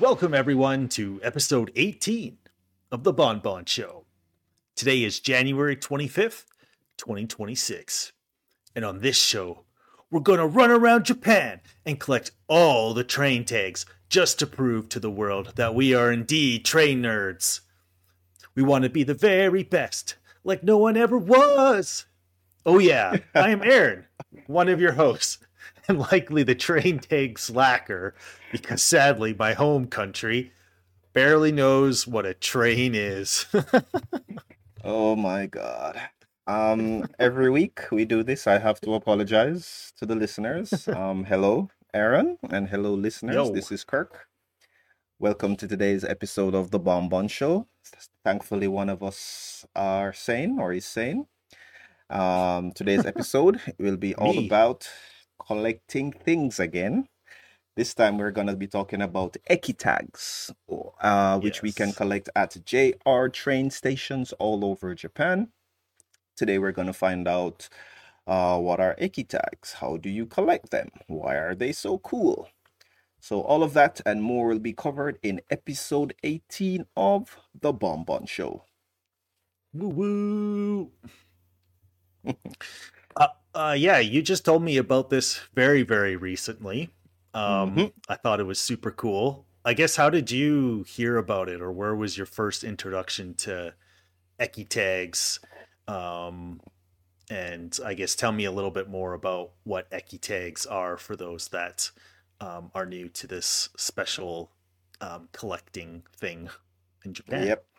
Welcome, everyone, to episode 18 of The Bon Bon Show. Today is January 25th, 2026. And on this show, we're going to run around Japan and collect all the train tags just to prove to the world that we are indeed train nerds. We want to be the very best, like no one ever was. Oh, yeah, I am Aaron, one of your hosts, and likely the train tag slacker, because sadly, my home country barely knows what a train is. Oh my God. Every week we do this. I have to apologize to the listeners. Hello, Aaron, and hello, listeners. Yo, This is Kirk. Welcome to today's episode of the Bonbon Show. Thankfully, one of us are sane or is sane. Today's episode will be all me. about collecting things again. This time we're gonna be talking about Eki tags, which we can Yes. collect at JR train stations all over Japan. Today we're going to find out what are Eki tags, how do you collect them, why are they so cool? So all of that and more will be covered in episode 18 of The Bonbon Show. Woo woo. Yeah, you just told me about this very, very recently. hmm I thought it was super cool. I guess, how did you hear about it, or where was your first introduction to Eki tags? Um, and I guess tell me a little bit more about what Eki tags are for those that are new to this special collecting thing in Japan. Yep.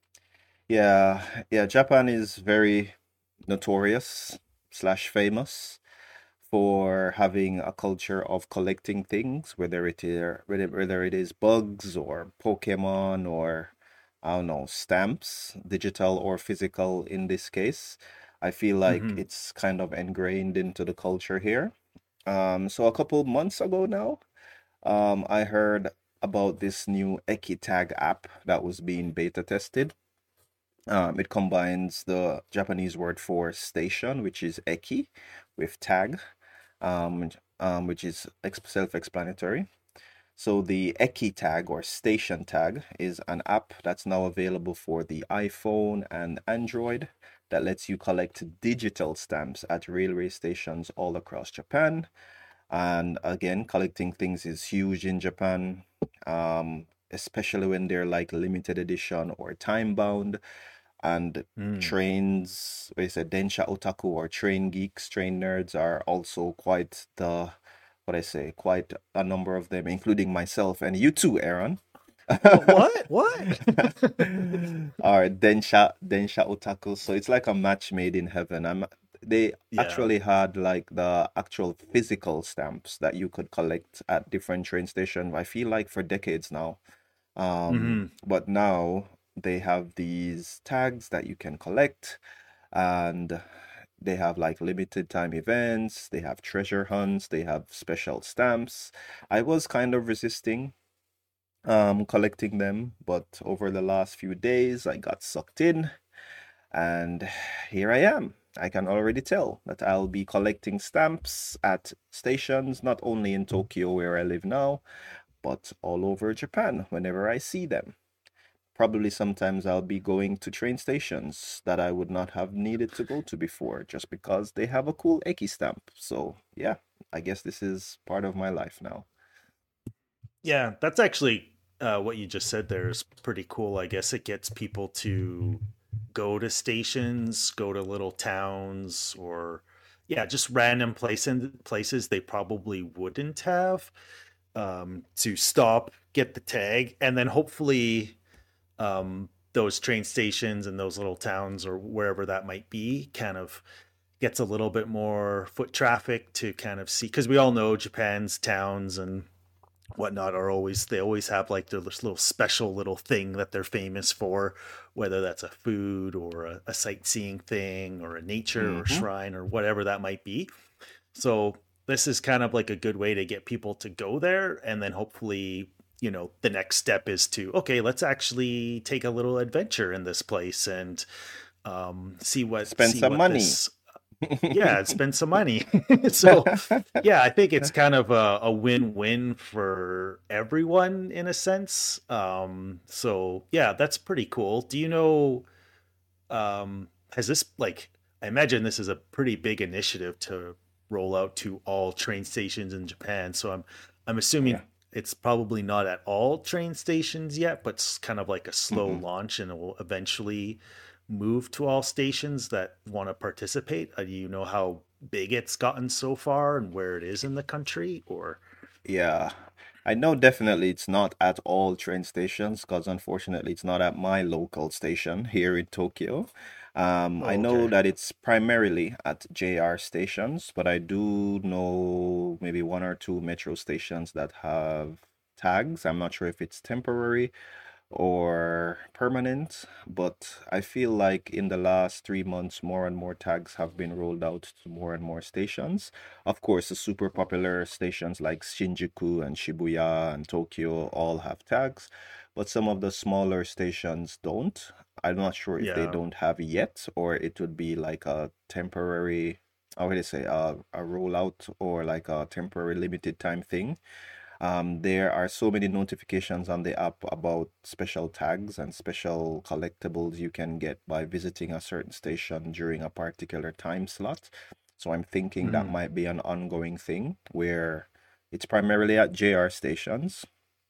Yeah, Japan is very notorious slash famous for having a culture of collecting things, whether it is bugs or Pokemon or I don't know, stamps, digital or physical in this case. I feel like Mm-hmm. it's kind of ingrained into the culture here. So a couple months ago now, I heard about this new EkiTag app that was being beta tested. It combines the Japanese word for station, which is eki, with tag, which is self-explanatory. So the Eki tag or station tag is an app that's now available for the iPhone and Android that lets you collect digital stamps at railway stations all across Japan. And again, collecting things is huge in Japan, especially when they're like limited edition or time bound. And Mm. trains, what is it, Densha Otaku or train geeks, train nerds are also quite quite a number of them, including myself and you too, Aaron. What? What? Are Densha Otaku. So it's like a match made in heaven. They Yeah. actually had like the actual physical stamps that you could collect at different train stations, I feel like for decades now. Mm-hmm. But now they have these tags that you can collect, and they have like limited time events, they have treasure hunts, they have special stamps. I was kind of resisting collecting them, but over the last few days I got sucked in, and here I am. I can already tell that I'll be collecting stamps at stations not only in Tokyo where I live now, but all over Japan whenever I see them. Probably sometimes I'll be going to train stations that I would not have needed to go to before just because they have a cool Eki stamp. So, yeah, I guess this is part of my life now. Yeah, that's actually what you just said there is pretty cool. I guess it gets people to go to stations, go to little towns, or yeah, just random places they probably wouldn't have to stop, get the tag, and then hopefully those train stations and those little towns or wherever that might be kind of gets a little bit more foot traffic to kind of see, because we all know Japan's towns and whatnot are always, they always have like their little special little thing that they're famous for, whether that's a food or a sightseeing thing or a nature or hmm shrine or whatever that might be. So this is kind of like a good way to get people to go there, and then hopefully, the next step is to, okay, let's actually take a little adventure in this place and Spend see some what money. this. yeah, spend some money. So, yeah, I think it's kind of a win-win for everyone in a sense. So yeah, that's pretty cool. Do you know, has this like, I imagine this is a pretty big initiative to roll out to all train stations in Japan. So I'm Yeah. assuming it's probably not at all train stations yet, but it's kind of like a slow Mm-mm. launch and it will eventually move to all stations that want to participate. Do you know how big it's gotten so far and where it is in the country or Yeah. I know definitely it's not at all train stations because unfortunately it's not at my local station here in Tokyo. I oh, know okay. that it's primarily at JR stations, but I do know maybe one or two metro stations that have tags. I'm not sure if it's temporary or permanent, but I feel like in the last 3 months, more and more tags have been rolled out to more and more stations. Of course, the super popular stations like Shinjuku and Shibuya and Tokyo all have tags, but some of the smaller stations don't. I'm not sure if they Yeah. don't have yet, or it would be like a temporary, how would I say, a rollout or like a temporary limited time thing. There are so many notifications on the app about special tags and special collectibles you can get by visiting a certain station during a particular time slot. So I'm thinking that Mhm. might be an ongoing thing where it's primarily at JR stations.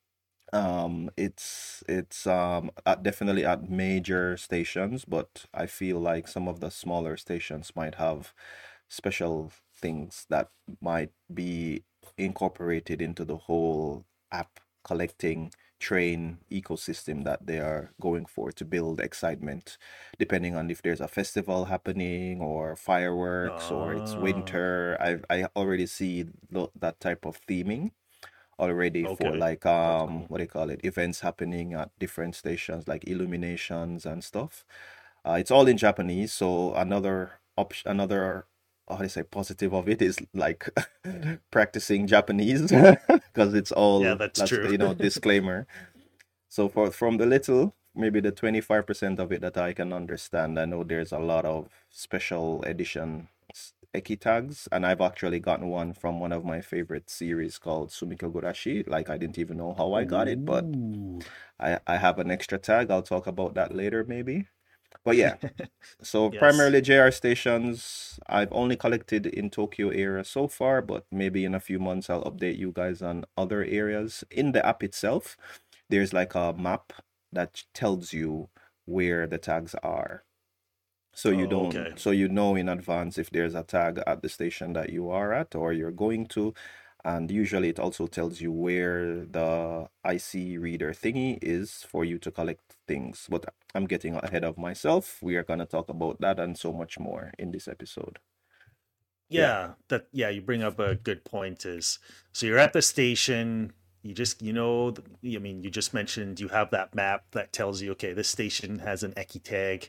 It's definitely at major stations, but I feel like some of the smaller stations might have special things that might be incorporated into the whole app collecting train ecosystem that they are going for to build excitement, depending on if there's a festival happening or fireworks or it's Ah, winter. I already see that type of theming already for okay. like That's cool. what do you call it, events happening at different stations like illuminations and stuff. It's all in Japanese, so another option, another how do I say positive of it is like practicing Japanese because it's Yeah, all that's that's true. disclaimer. So for from the little, maybe the 25% of it that I can understand, I know there's a lot of special edition Eki tags, and I've actually gotten one from one of my favorite series called Sumika Gurashi. Like I didn't even know how I got it, but Ooh. I have an extra tag. I'll talk about that later maybe. But yeah, so Yes. primarily JR stations. I've only collected in Tokyo area so far, but maybe in a few months I'll update you guys on other areas. In the app itself, there's like a map that tells you where the tags are. So you Oh, don't, okay. so you know in advance if there's a tag at the station that you are at or you're going to. And usually it also tells you where the IC reader thingy is for you to collect things. But I'm getting ahead of myself. We are going to talk about that and so much more in this episode. Yeah. Yeah, you bring up a good point is so you're at the station, you just I mean, you just mentioned you have that map that tells you okay, this station has an Eki tag.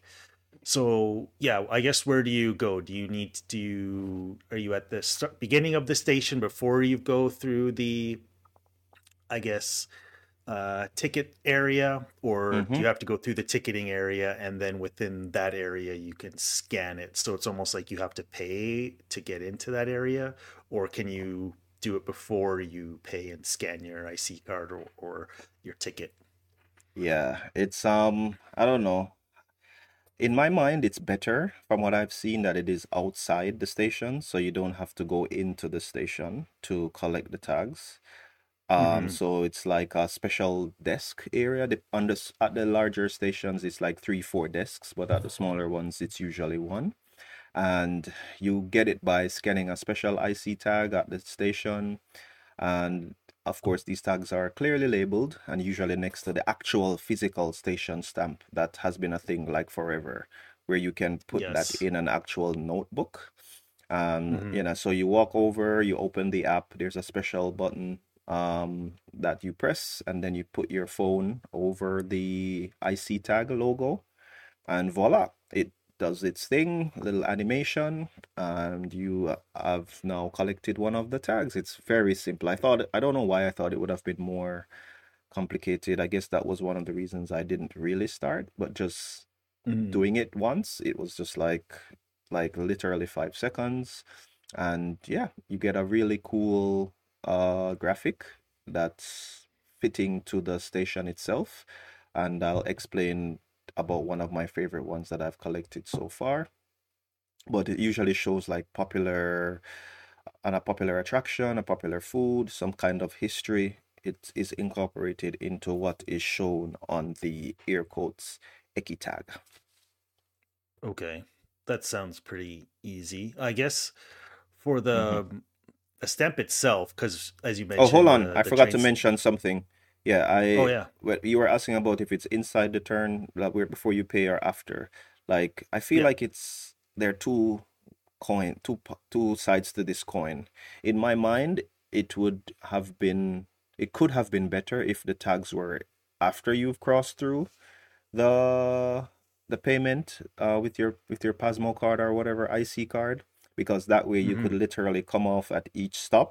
So, yeah, I guess where do you go? Do you need to are you at the beginning of the station before you go through the I guess ticket area, or do Mm-hmm. you have to go through the ticketing area and then within that area you can scan it? So it's almost like you have to pay to get into that area, or can you do it before you pay and scan your IC card or your ticket? Yeah. It's I don't know. In my mind, it's better from what I've seen that it is outside the station, so you don't have to go into the station to collect the tags. Hmm. So it's like a special desk area. At the larger stations, it's like three, four desks, but at the smaller ones, it's usually one. And you get it by scanning a special IC tag at the station. And of course, these tags are clearly labeled and usually next to the actual physical station stamp that has been a thing like forever, where you can put that Yes. in an actual notebook. Hmm. So you walk over, you open the app, there's a special button that you press, and then you put your phone over the IC tag logo, and voila, it does its thing, little animation, and you have now collected one of the tags. It's very simple. I don't know why I thought it would have been more complicated. I guess that was one of the reasons I didn't really start, but just Hmm. doing it once, it was just like like literally 5 seconds. And yeah, you get a really cool graphic that's fitting to the station itself. And I'll explain about one of my favorite ones that I've collected so far. But it usually shows like a popular attraction, a popular food, some kind of history. It is incorporated into what is shown on the air quotes Eki tag. Okay. That sounds pretty easy. I guess for Hmm. the stamp itself, because as you Oh, hold mentioned, on. I the forgot to trains. mention something. Yeah, Oh yeah, you were asking about if it's inside the turn, like where before you pay or after. Like, I feel yeah. like there are two sides to this coin. In my mind, it would have been, it could have been better if the tags were after you've crossed through the the payment with your Pasmo card or whatever IC card, because that way you Hmm. could literally come off at each stop,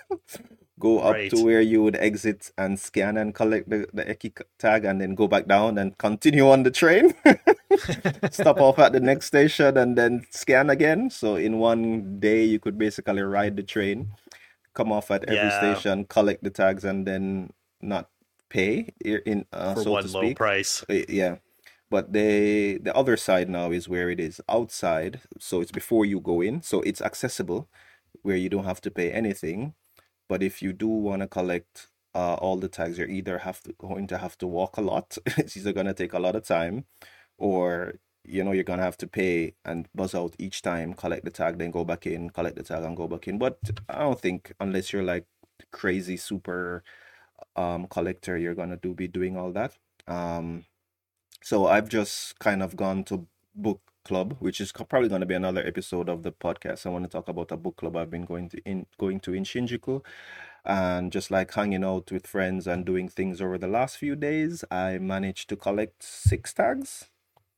go up to Right. where you would exit and scan and collect the Eki tag, and then go back down and continue on the train. Stop off at the next station and then scan again. So in one day you could basically ride the train, come off at every Yeah, station, collect the tags, and then not pay in for so to one low speak. price. Yeah. But the other side now is where it is outside, so it's before you go in, so it's accessible where you don't have to pay anything. But if you do want to collect all the tags, you're either going to have to walk a lot. It's either going to take a lot of time, or you're gonna have to pay and buzz out each time, collect the tag, then go back in, collect the tag and go back in. But I don't think, unless you're like crazy super collector, you're gonna be doing all that. Um so I've just kind of gone to book club, which is probably going to be another episode of the podcast. I want to talk about a book club I've been going to in Shinjuku, and just like hanging out with friends and doing things over the last few days. I managed to collect 6 tags.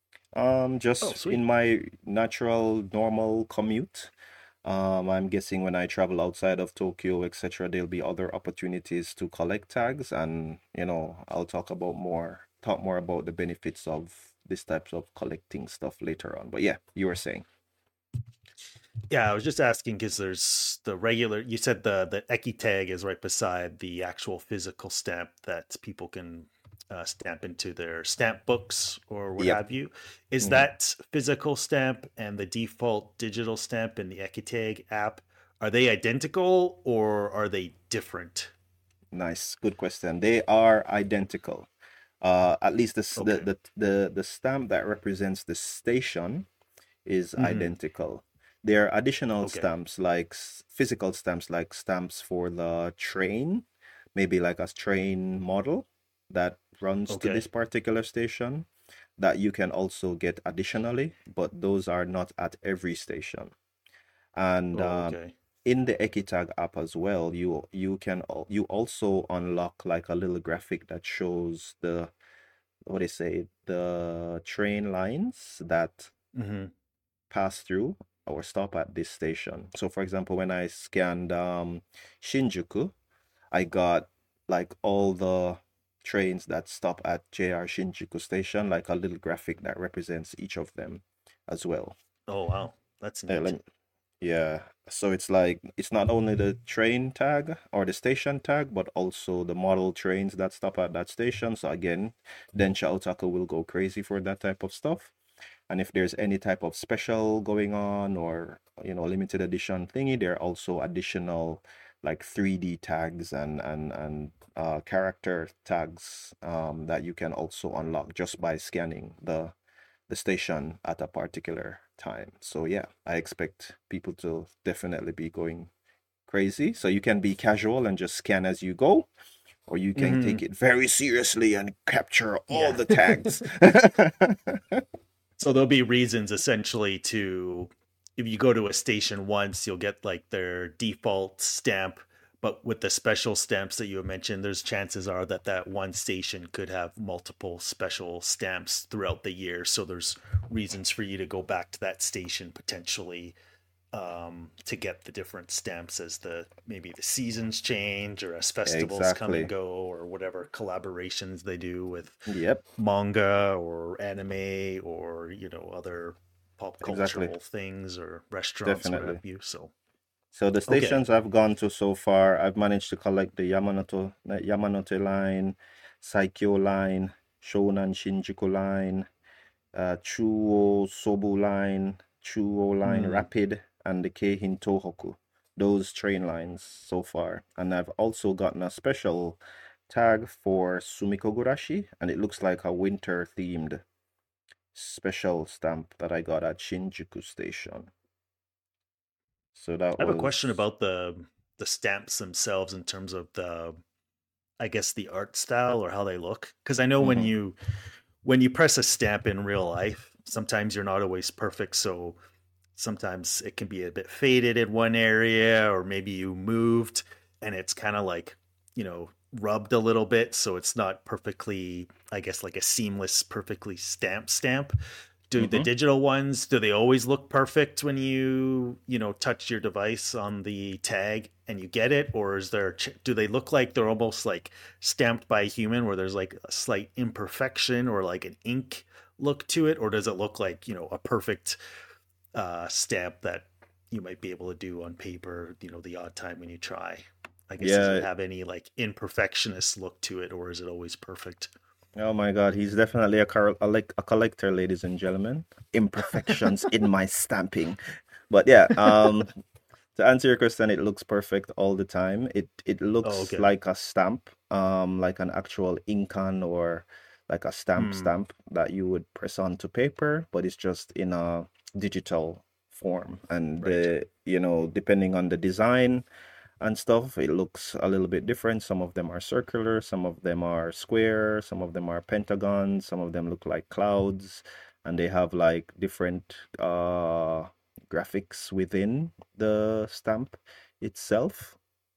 Oh, Just in sweet. my natural normal commute. I'm guessing when I travel outside of Tokyo, etc., there'll be other opportunities to collect tags, and I'll talk more about the benefits of this types of collecting stuff later on. But yeah, you were saying. Yeah, I was just asking because there's the regular. You said the Eki tag is right beside the actual physical stamp that people can stamp into their stamp books or what Yep. have you. Is Hmm. that physical stamp and the default digital stamp in the Eki tag app, are they identical or are they different? Nice, good question. They are identical. At least Okay. the stamp that represents the station is Hmm. identical. There are additional Okay. stamps like physical stamps, like stamps for the train, maybe like a train model that runs to this Okay. particular station, that you can also get additionally, but those are not at every station. And Oh, okay. in the Ekitag app as well, you also unlock like a little graphic that shows the what they say the train lines that Hmm. pass through or stop at this station. So for example, when I scanned Shinjuku, I got like all the trains that stop at JR Shinjuku station, like a little graphic that represents each of them as well. Oh, wow. That's Uh, neat. lem- yeah, so it's like it's not only the train tag or the station tag, but also the model trains that stop at that station. So again, Densha Otaku will go crazy for that type of stuff. And if there's any type of special going on, or limited edition thingy, there are also additional like 3D tags and character tags that you can also unlock just by scanning the station at a particular time. So yeah, I expect people to definitely be going crazy. So you can be casual and just scan as you go, or you can take Hmm. it very seriously and capture all Yeah. the tags. So there'll be reasons essentially to, if you go to a station once, you'll get like their default stamp, but with the special stamps that you mentioned, there's chances are that that one station could have multiple special stamps throughout the year. So there's reasons for you to go back to that station potentially, to get the different stamps as the maybe the seasons change or as festivals come and Exactly. go or whatever collaborations they do with Yep. manga or anime or other pop Exactly. cultural things or restaurants, what have Definitely. you. So So the okay. stations I've gone to so far, I've managed to collect the Yamanote line, Saikyo line, Shonan Shinjuku line, Chuo Sobu line, Chuo line Hmm. Rapid, and the Keihin Tohoku. Those train lines so far. And I've also gotten a special tag for Sumikogurashi, and it looks like a winter themed special stamp that I got at Shinjuku Station. So that I have a question was. about the stamps themselves in terms of the, I guess, the art style or how they look. Because I know Mhm, when you press a stamp in real life, sometimes you're not always perfect. So sometimes it can be a bit faded in one area, or maybe you moved and it's kind of like, rubbed a little bit. So it's not perfectly, I guess, like a seamless, perfectly stamp. Do the mhm. digital ones, do they always look perfect when touch your device on the tag and you get it? Or do they look like they're almost like stamped by a human where there's like a slight imperfection or like an ink look to it? Or does it look like, a perfect stamp that you might be able to do on paper, the odd time when you try? I guess, does it Yeah. have any like imperfectionist look to it, or is it always perfect? Oh my God, he's definitely a collector, ladies and gentlemen. Imperfections in my stamping. But yeah, to answer your question, it looks perfect all the time. It Oh, looks okay. like a stamp, like an actual Incan or like a Hmm. stamp that you would press onto paper, but it's just in a digital form. And Right. depending on the design and stuff, it looks a little bit different. Some of them are circular, some of them are square, some of them are pentagons, some of them look like clouds, and they have like different graphics within the stamp itself,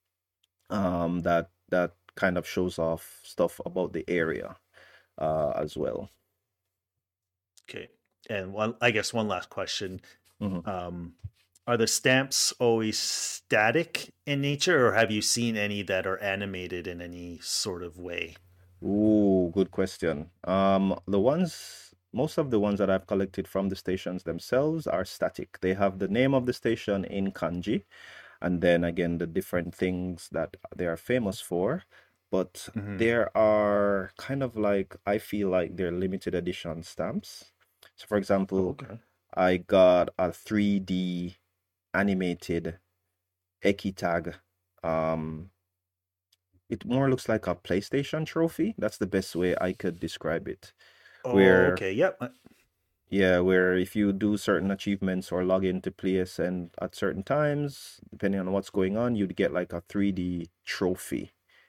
that kind of shows off stuff about the area as well. Okay. And I guess one last question. Mhm. Um, are the stamps always static in nature, or have you seen any that are animated in any sort of way? Ooh, good question. Most of the ones that I've collected from the stations themselves are static. They have the name of the station in kanji, and then again the different things that they are famous for. But Hmm. there are kind of like, I feel like they're limited edition stamps. So for Oh, example, okay. I got a 3D animated Eki tag. Um, it more looks like a PlayStation trophy. That's the best way I could describe it. Oh, Where, okay. Yep. yeah, where if you do certain achievements or log into PSN at certain times, depending on what's going on, you'd get like a 3D trophy.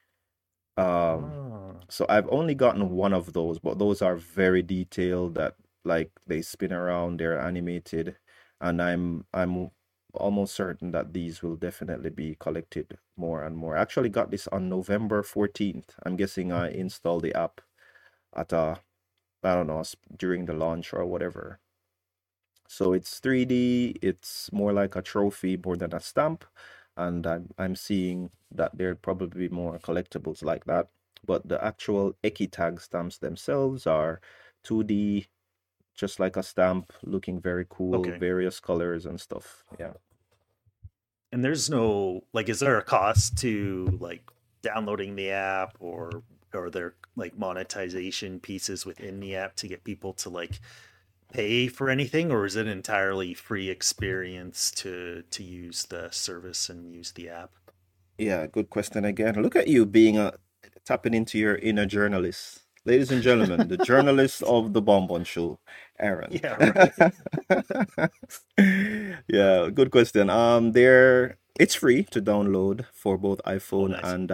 Um, Oh, so I've only gotten one of those, but those are very detailed that like they spin around, they're animated, and I'm almost certain that these will definitely be collected more and more. I actually got this on November 14th. I'm guessing I installed the app at I don't know, during the launch or whatever. So it's 3D, it's more like a trophy more than a stamp, and I'm seeing that there probably be more collectibles like that. But the actual Eki tag stamps themselves are 2D, just like a stamp, looking very cool, okay. various colors and stuff. Yeah. And there's no like, is there a cost to like downloading the app, or there like monetization pieces within the app to get people to like pay for anything, or is it entirely free experience to use the service and use the app? Yeah, good question again. Look at you being tapping into your inner journalist. Ladies and gentlemen, the journalist of the Bonbon Show, Aaron. Yeah, right. Yeah, good question. There it's free to download for both Oh, iPhone nice.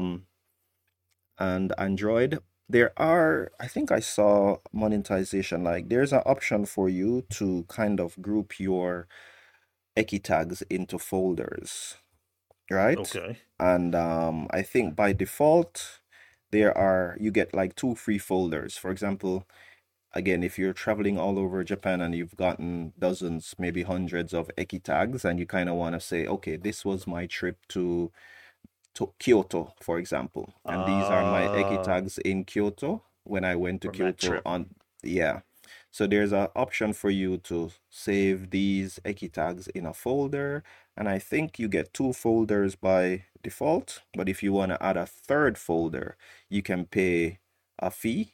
and Android. There are, I think I saw monetization, like there's an option for you to kind of group your Eki tags into folders, right? Okay. And I think by default, you get like two free folders. For example, again, if you're traveling all over Japan and you've gotten dozens, maybe hundreds of Eki tags, and you kind of want to say, okay, this was my trip to Kyoto, for example, and these are my Eki Uh tags in Kyoto when I went to from that Kyoto trip. on, yeah. So there's an option for you to save these Eki tags in a folder, and I think you get two folders by default. But if you want to add a third folder, you can pay a fee.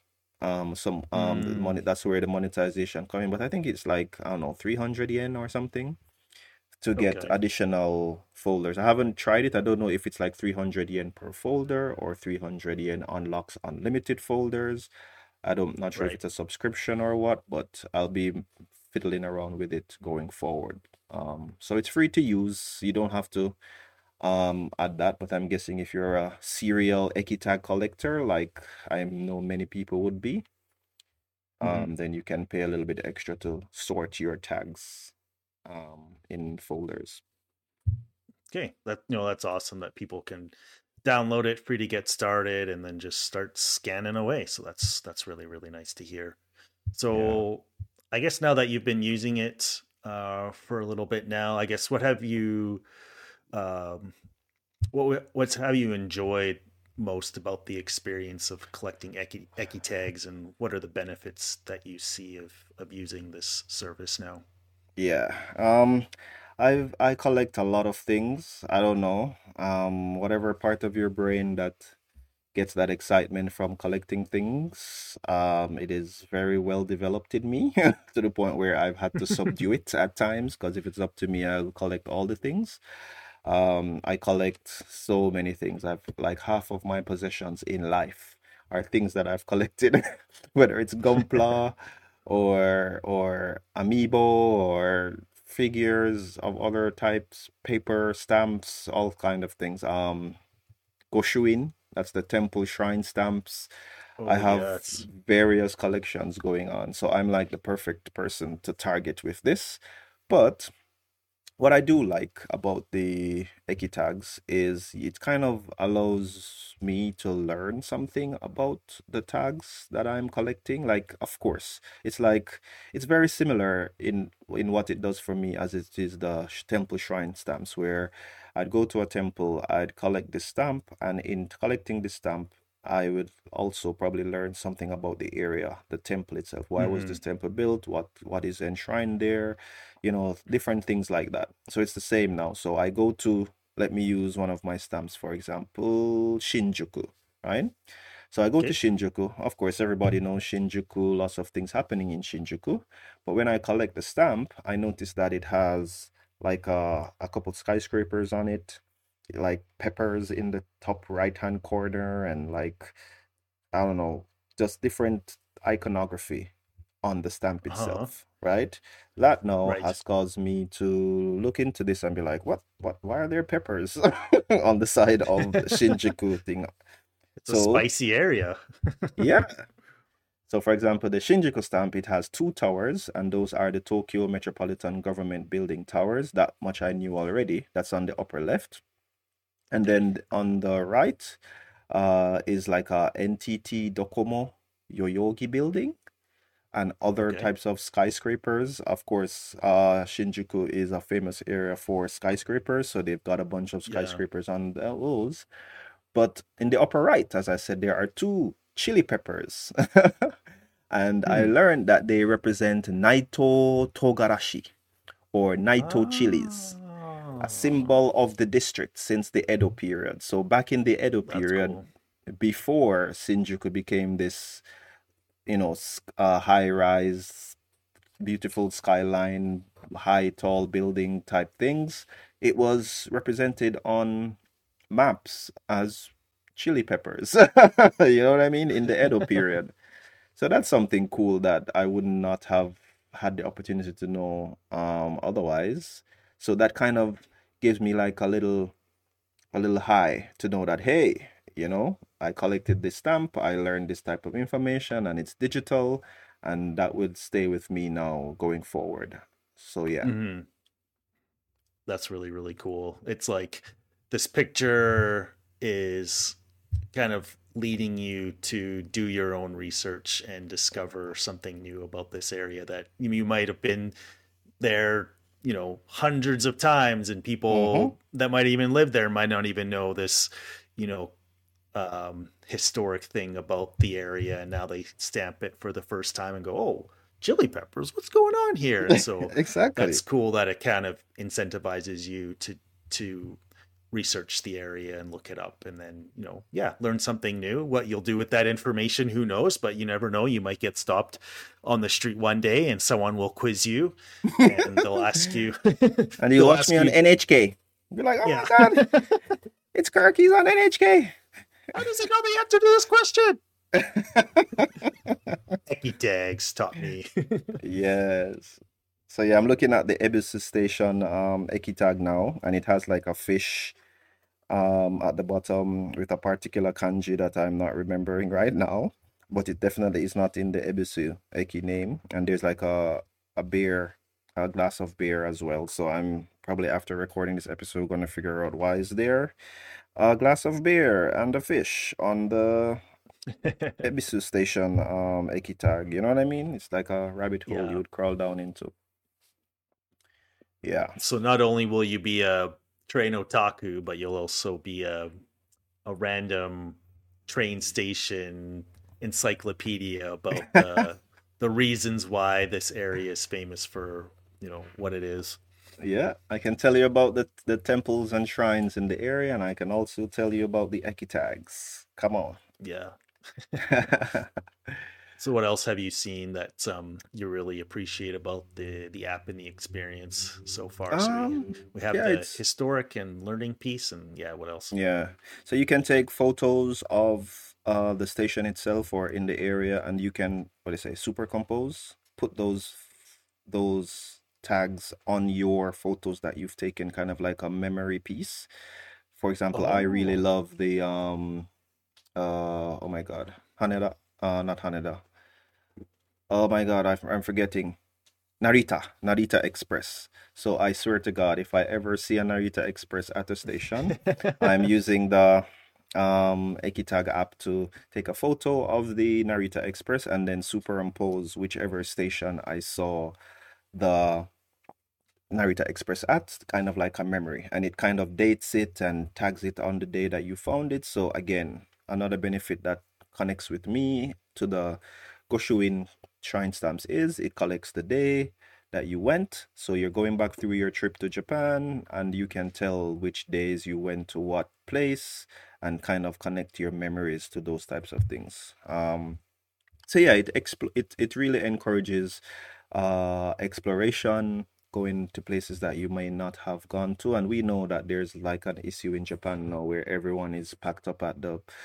The Mm, money, that's where the monetization coming. But I think it's like, I don't know, 300 yen or something to get okay. additional folders. I haven't tried it. I don't know if it's like 300 yen per folder or 300 yen unlocks unlimited folders. I'm not sure if Right. it's a subscription or what, but I'll be fiddling around with it going forward. So it's free to use. You don't have to add that, but I'm guessing if you're a serial Ekitag collector, like I know many people would be, Mhm. then you can pay a little bit extra to sort your tags in folders. Okay. That's awesome that people can download it free to get started and then just start scanning away. So that's really, really nice to hear. Yeah. So I guess now that you've been using it for a little bit now, I guess what have you um, what's have you enjoyed most about the experience of collecting Eki tags, and what are the benefits that you see of using this service now? Yeah. I collect a lot of things. I don't know. Whatever part of your brain that gets that excitement from collecting things, it is very well developed in me to the point where I've had to subdue it at times because if it's up to me, I'll collect all the things. I collect so many things. I've like half of my possessions in life are things that I've collected, whether it's Gunpla or Amiibo or figures of other types, paper, stamps, all kind of things. Goshuin, that's the temple shrine stamps. I Oh have yes. various collections going on, so I'm like the perfect person to target with this. But what I do like about the Eki tags is it kind of allows me to learn something about the tags that I'm collecting. Like, of course, it's like it's very similar in what it does for me as it is the temple shrine stamps, where I'd go to a temple, I'd collect this stamp, and in collecting this stamp, I would also probably learn something about the area, the temple itself. Why was this Hmm. temple built? What is enshrined there? Different things like that. So it's the same now. So I go to, let me use one of my stamps, for example, Shinjuku, right? So I go to Okay. Shinjuku. Of course, everybody knows Shinjuku, lots of things happening in Shinjuku. But when I collect the stamp, I notice that it has like a couple skyscrapers on it, like peppers in the top right hand corner, and like I don't know, just different iconography on the stamp Uh-huh. itself, right? That now Right. has caused me to look into this and be like, why are there peppers on the side of the Shinjuku thing? It's a So, spicy area. yeah. So, for example, the Shinjuku stamp, it has two towers, and those are the Tokyo Metropolitan Government Building towers. That much I knew already. That's on the upper left. And Okay. then on the right, is like a NTT Docomo Yoyogi building and other Okay. types of skyscrapers. Of course, Shinjuku is a famous area for skyscrapers, so they've got a bunch of Yeah. skyscrapers on those. But in the upper right, as I said, there are two chili peppers. And I Hmm. learned that they represent Naito Togarashi or Naito chilies, a Ah, symbol of the district since the Edo period. So back in the Edo that's period, cool. before Shinjuku became this, high rise, beautiful skyline, high, tall building type things, it was represented on maps as chili peppers. You know what I mean? In the Edo period. So that's something cool that I would not have had the opportunity to know otherwise. So that kind of gives me like a little high to know that hey, I collected this stamp, I learned this type of information and it's digital and that would stay with me now going forward. So yeah. Hmm. That's really, really cool. It's like this picture is kind of leading you to do your own research and discover something new about this area that you might have been there, hundreds of times, and Mm-hmm. people that might even live there might not even know this, you know, historic thing about the area. And now they stamp it for the first time and go, oh, chili peppers. What's going on here? And so Exactly. that's cool that it kind of incentivizes you to research the area and look it up, and then yeah, learn something new. What you'll do with that information, who knows? But you never know. You might get stopped on the street one day and someone will quiz you, and they'll ask you And you they'll watch me ask on you, NHK. Be like, oh my yeah. God, it's Kirky's on NHK. How does he know the answer to this question? Eki tags taught me. Yes. So yeah, I'm looking at the Ebisu Station Ekitag now, and it has like a fish at the bottom with a particular kanji that I'm not remembering right now, but it definitely is not in the Ebisu Eki name. And there's like a beer, a glass of beer as well. So I'm probably after recording this episode gonna figure out why is there a glass of beer and a fish on the Ebisu Station Ekitag. You know what I mean? It's like a rabbit hole you Yeah. would crawl down into. Yeah. So not only will you be a train otaku, but you'll also be a random train station encyclopedia about the reasons why this area is famous for what it is. Yeah, I can tell you about the temples and shrines in the area, and I can also tell you about the Ekitags. Come on. Yeah. So what else have you seen that you really appreciate about the app and the experience so far? So we have yeah, the it's historic and learning piece, and yeah, what else? yeah. So you can take photos of the station itself or in the area, and you can what do you say, supercompose, put those tags on your photos that you've taken, kind of like a memory piece. For example, I really Oh, love the oh my God, Haneda, not Haneda. Oh my God, I'm forgetting. Narita Express. So I swear to God, if I ever see a Narita Express at a station, I'm using the Ekitag app to take a photo of the Narita Express and then superimpose whichever station I saw the Narita Express at, kind of like a memory. And it kind of dates it and tags it on the day that you found it. So again, another benefit that connects with me to the Goshuin Shrine Stamps is it collects the day that you went. So you're going back through your trip to Japan and you can tell which days you went to what place and kind of connect your memories to those types of things. So yeah, it really encourages exploration, going to places that you may not have gone to. And we know that there's like an issue in Japan now where everyone is packed up at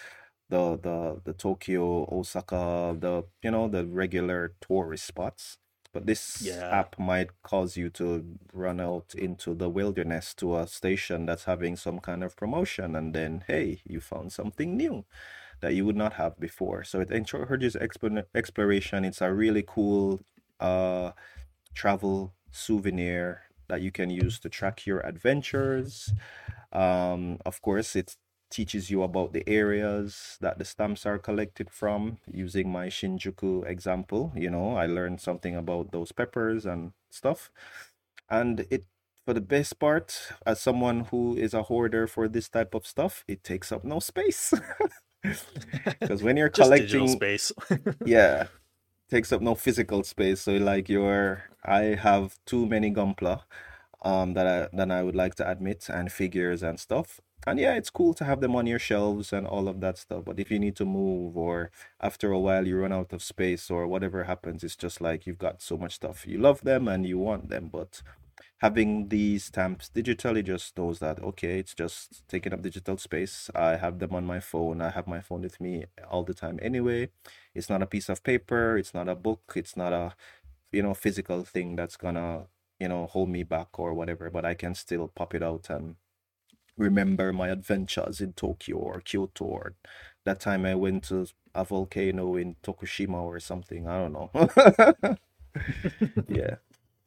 the Tokyo, Osaka, the regular tourist spots. But this yeah. app might cause you to run out into the wilderness to a station that's having some kind of promotion, and then hey, you found something new that you would not have before. So it encourages exploration. It's a really cool uh, travel souvenir that you can use to track your adventures. Of course, it teaches you about the areas that the stamps are collected from. Using my Shinjuku example, I learned something about those peppers and stuff. And for the best part, as someone who is a hoarder for this type of stuff, it takes up no space. Because when you're Just digital collecting, space. yeah, takes up no physical space. So like I have too many Gunpla that I would like to admit, and figures and stuff. And yeah, it's cool to have them on your shelves and all of that stuff. But if you need to move or after a while you run out of space or whatever happens, it's just like you've got so much stuff. You love them and you want them, but having these stamps digitally just knows that okay, it's just taking up digital space. I have them on my phone. I have my phone with me all the time anyway. It's not a piece of paper, it's not a book, it's not a physical thing that's gonna hold me back or whatever, but I can still pop it out and remember my adventures in Tokyo or Kyoto, or that time I went to a volcano in Tokushima or something. I don't know. Yeah.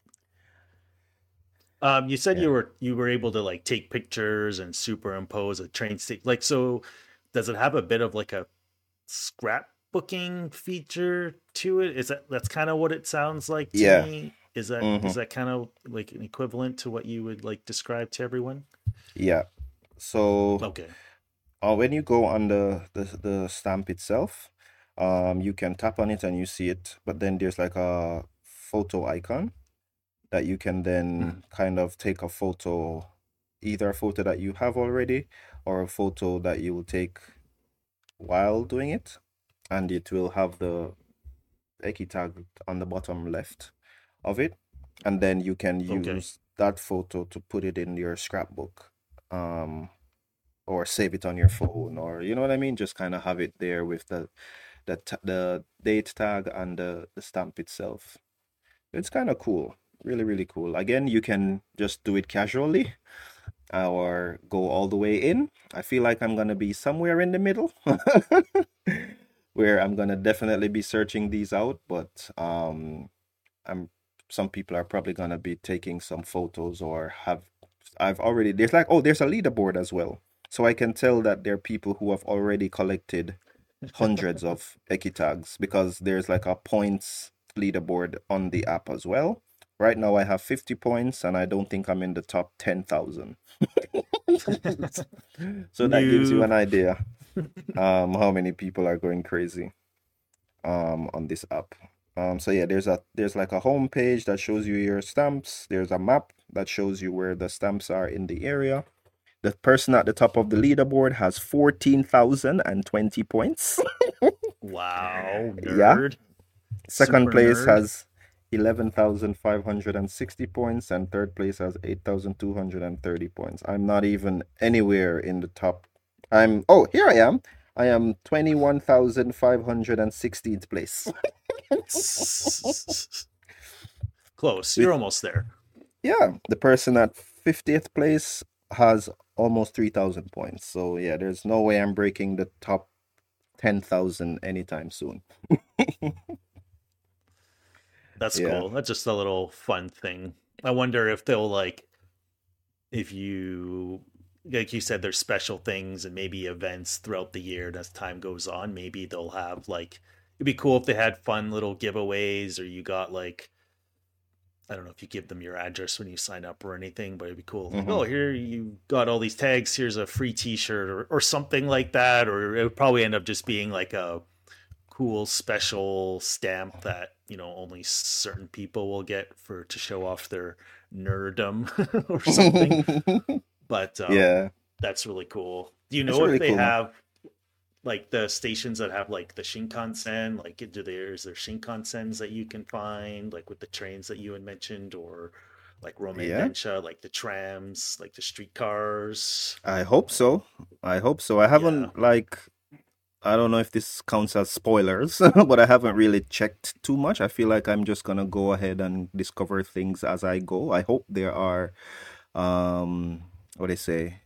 You said Yeah. you were able to like take pictures and superimpose a train station. Like, so does it have a bit of like a scrapbooking feature to it? That's kind of what it sounds like to Yeah. me? Is that Hmm. is that kind of like an equivalent to what you would like describe to everyone? Yeah. So Okay. when you go on the stamp itself, you can tap on it and you see it, but then there's like a photo icon that you can Mhm. then kind of take a photo, either a photo that you have already or a photo that you will take while doing it, and it will have the Eki tag on the bottom left of it, and then you can Okay. use that photo to put it in your scrapbook, um, or save it on your phone, or you know what I mean. Just kind of have it there with the date tag and the stamp itself. It's kind of cool, really really cool. Again, you can just do it casually or go all the way in. I feel like I'm gonna be somewhere in the middle, where I'm gonna definitely be searching these out, but I'm some people are probably gonna be taking some photos or have I've already there's like oh there's a leaderboard as well. So I can tell that there are people who have already collected hundreds of Eki tags because there's like a points leaderboard on the app as well. Right now I have 50 points and I don't think I'm in the top 10,000. So that gives you Noob. an idea how many people are going crazy on this app. So yeah, there's like a home page that shows you your stamps. There's a map that shows you where the stamps are in the area. The person at the top of the leaderboard has 14,020 points. Wow, Yeah. nerd. Second Super place nerd. has 11,560 points, and third place has 8,230 points. I'm not even anywhere in the top. Oh, here I am. I am 21,516th place. Close. You're With, almost there. yeah, the person at 50th place has almost 3,000 points. So, yeah, there's no way I'm breaking the top 10,000 anytime soon. That's Yeah. cool. That's just a little fun thing. I wonder if they'll like if you like you said there's special things and maybe events throughout the year and as time goes on, maybe they'll have like it'd be cool if they had fun little giveaways or you got like I don't know if you give them your address when you sign up or anything, but it'd be cool. Like, Hmm. oh, here you got all these tags. Here's a free T-shirt or something like that. Or it would probably end up just being like a cool special stamp that only certain people will get for to show off their nerddom or something. But Yeah, that's really cool. Do you it's know if really they cool, man. have like the stations that have like the Shinkansen? Like, is there Shinkansens that you can find like with the trains that you had mentioned, or like Romaine Yeah. Densha, like the trams, like the streetcars? I hope so. I hope so. I Yeah. haven't I don't know if this counts as spoilers, but I haven't really checked too much. I feel like I'm just gonna go ahead and discover things as I go. I hope there are what they say,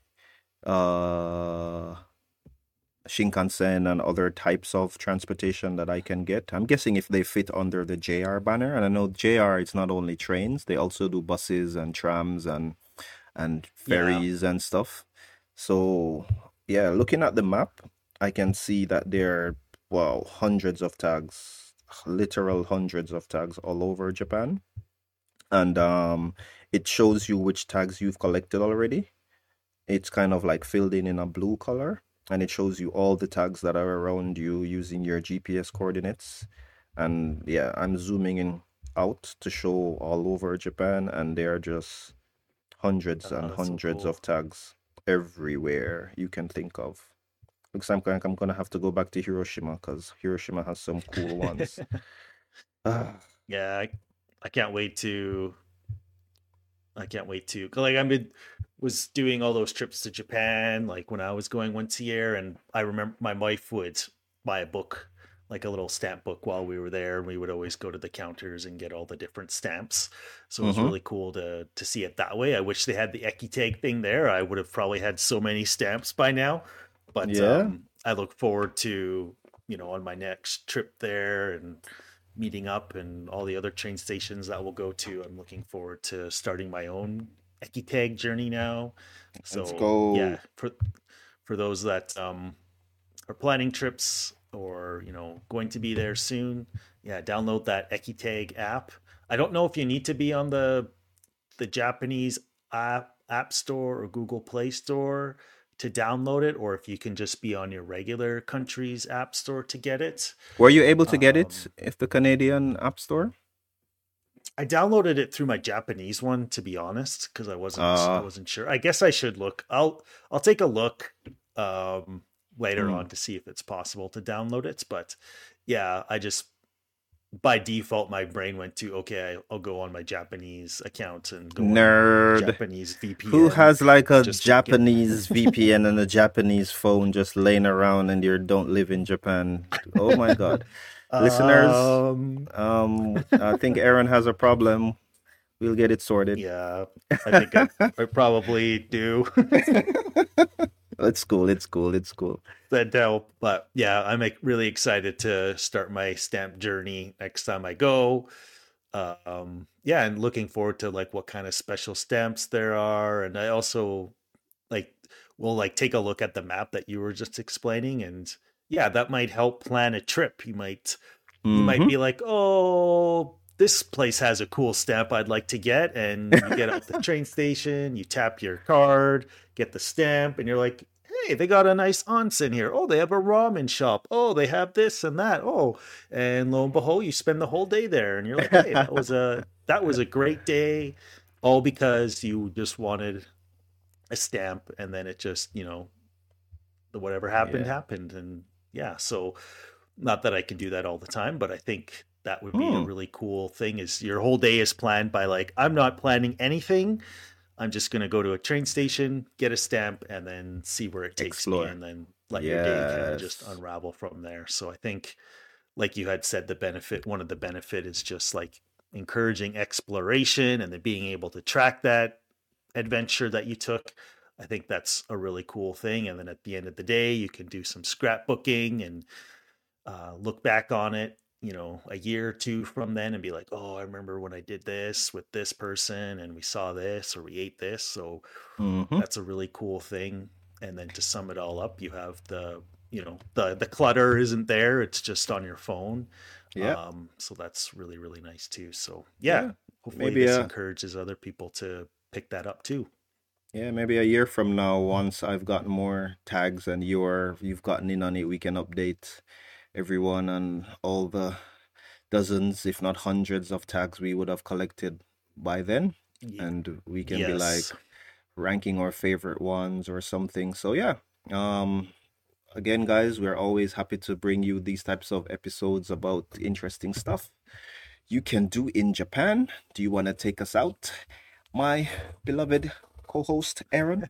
uh Shinkansen and other types of transportation that I can get. I'm guessing if they fit under the JR banner, and I know JR it's not only trains, they also do buses and trams and Yeah. ferries and stuff. So, yeah, looking at the map, I can see that there are, well, hundreds of tags, literal hundreds of tags all over Japan. And it shows you which tags you've collected already. It's kind of like filled in a blue color, and it shows you all the tags that are around you using your GPS coordinates. And yeah, I'm zooming in out to show all over Japan, and there are just hundreds Oh, and that's so hundreds cool. of tags everywhere you can think of. Like I'm gonna have to go back to Hiroshima because Hiroshima has some cool ones. Ah, Yeah, I can't wait to I can't wait to 'cause, like I been was doing all those trips to Japan like when I was going once a year, and I remember my wife would buy a book, like a little stamp book while we were there, and we would always go to the counters and get all the different stamps. So it was mm-hmm. really cool to see it that way. I wish they had the Eki tag thing there. I would have probably had so many stamps by now. But Yeah, I look forward to on my next trip there and meeting up and all the other train stations that we'll go to. I'm looking forward to starting my own Ekitag journey now. let's So yeah, go. for those that are planning trips or going to be there soon, yeah, download that Ekitag app. I don't know if you need to be on the Japanese app store or Google Play Store to download it, or if you can just be on your regular country's app store to get it. Were you able to get it Um, if the Canadian App Store? I downloaded it through my Japanese one, to be honest, because I Uh, wasn't sure. I guess I should look. I'll take a look later hmm. on to see if it's possible to download it. But yeah, I just by default my brain went to okay, I'll go on my Japanese account and go on my Nerd. Japanese Who VPN has like a just to get. Japanese VPN and a Japanese phone just laying around and you don't live in Japan? Oh my God. Listeners, um, I think Aaron has a problem. We'll get it sorted. yeah, I think I probably do. It's cool. It's cool. It's cool. That help. But yeah, I'm really excited to start my stamp journey next time I go. Yeah, and looking forward to like what kind of special stamps there are, and I also like will like take a look at the map that you were just explaining, and yeah, that might help plan a trip. You might Mm-hmm. be like, oh, this place has a cool stamp I'd like to get. And you get out the train station, you tap your card, get the stamp, and you're like, hey, they got a nice onsen here. Oh, they have a ramen shop. Oh, they have this and that. Oh, and lo and behold, you spend the whole day there, and you're like, hey, that was a great day, all because you just wanted a stamp, and then it just whatever happened Yeah. happened, and yeah, so not that I can do that all the time, but I think that would be a Hmm. really cool thing is your whole day is planned by like, I'm not planning anything. I'm just going to go to a train station, get a stamp, and then see where it takes me, Explore. and then let your day kind of just Yes. unravel from there. So I think, like you had said, one of the benefit is just like encouraging exploration and then being able to track that adventure that you took. I think that's a really cool thing. And then at the end of the day, you can do some scrapbooking and look back on it, a year or two from then and be like, oh, I remember when I did this with this person and we saw this or we ate this. So Mm-hmm. that's a really cool thing. And then to sum it all up, you have the clutter isn't there. It's just on your phone. Yeah. So that's really, really nice too. So yeah, Yeah. hopefully Maybe this a encourages other people to pick that up too. Yeah, maybe a year from now, once I've gotten more tags and you've gotten in on it, we can update everyone on all the dozens, if not hundreds of tags we would have collected by then. And we can be Yes. like ranking our favorite ones or something. So yeah. Um Again, guys, we're always happy to bring you these types of episodes about interesting stuff you can do in Japan. Do you want to take us out, my beloved co-host Aaron?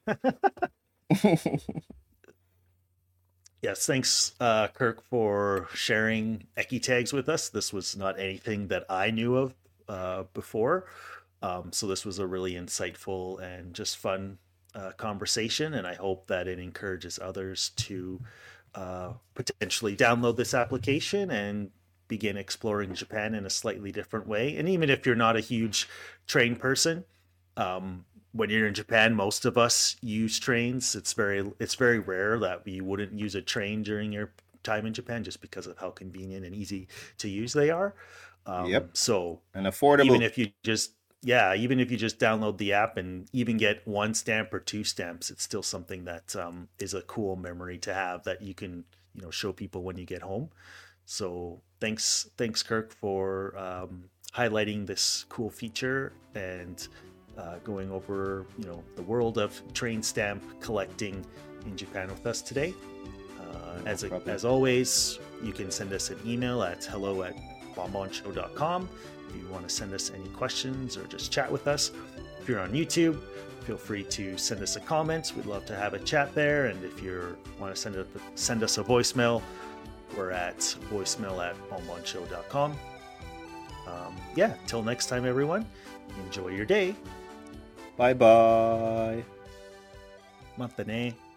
Yes, thanks, Kirk, for sharing Eki tags with us. This was not anything that I knew of before. So this was a really insightful and just fun conversation, and I hope that it encourages others to potentially download this application and begin exploring Japan in a slightly different way. And even if you're not a huge train person, when you're in Japan, most of us use trains. It's very rare that we wouldn't use a train during your time in Japan just because of how convenient and easy to use they are. Yep, So and even affordable. if you just yeah, even if you just download the app and even get one stamp or two stamps, it's still something that is a cool memory to have that you can show people when you get home. So thanks Kirk for highlighting this cool feature and going over the world of train stamp collecting in Japan with us today. No problem. As always, you can send us an email at hello@bonbonshow.com if you want to send us any questions or just chat with us. If you're on YouTube, feel free to send us a comment. We'd love to have a chat there. And if you want to send us a voicemail, we're at voicemail@bonbonshow.com. Yeah, till next time, everyone. Enjoy your day. Bye bye. Mata ne.